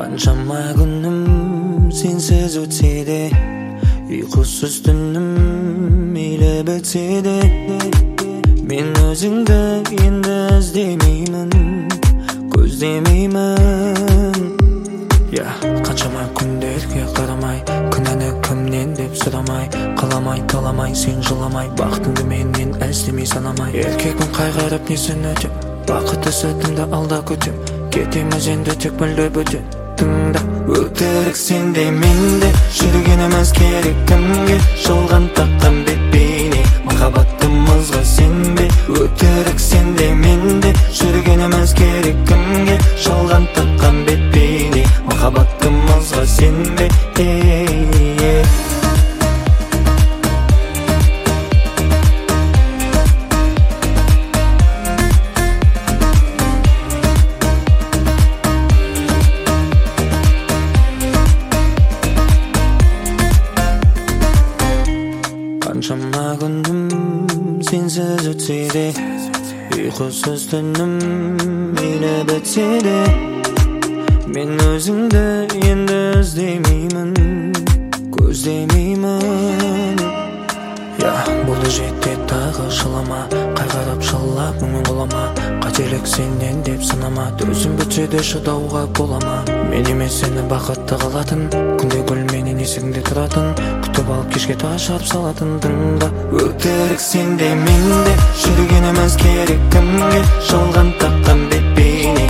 Qanchama күнім сенсіз өтсе де, ұйқысыз түнім мейлі бітсе де, мен өзіңді енді іздемеймін, көздемеймін. Қаншама күндерге қарамай, күнәні кімнен деп сұрамай, қаламай таламай сен жыламай, бақытыңды менен әстемей санамай. Еркекпін қайғырып несін өтіп, бақытты сәтімді алда көтем, кетеміз енді тек мүлде бөтен. Тыңда, өтірік сенде менде, жүргеніміз керек кімге, жалған таққан бет-бейне, махаббатымызға сенбе. Өтірік сенде менде, жүргеніміз керек кімге, жалған таққан бет-бейне, махаббатымызға сенбе. Қаншама күнім сенсіз өтсе де, ұйқысыз түнім мейлі бітсе де, мен өзіңді енді іздемеймін, көздемеймін. Бұл жетте тағы жылама, қайғырып жылап мұңын қолама, қателік сенен деп сынама, төзім бітсе де шыдауға болама. Мен емес сені бақытты қылатын, күнде гүл менен есігінде тұратын, күтіп алып кешке ташарып салатын. Тыңда, өтірік сенде менде, жүргеніміз керек кімге, жалған таққан бет-бейне,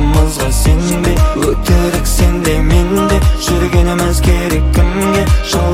махаббатымызға сенбе. Өтірік сенде менде, жүргеніміз керек кімге,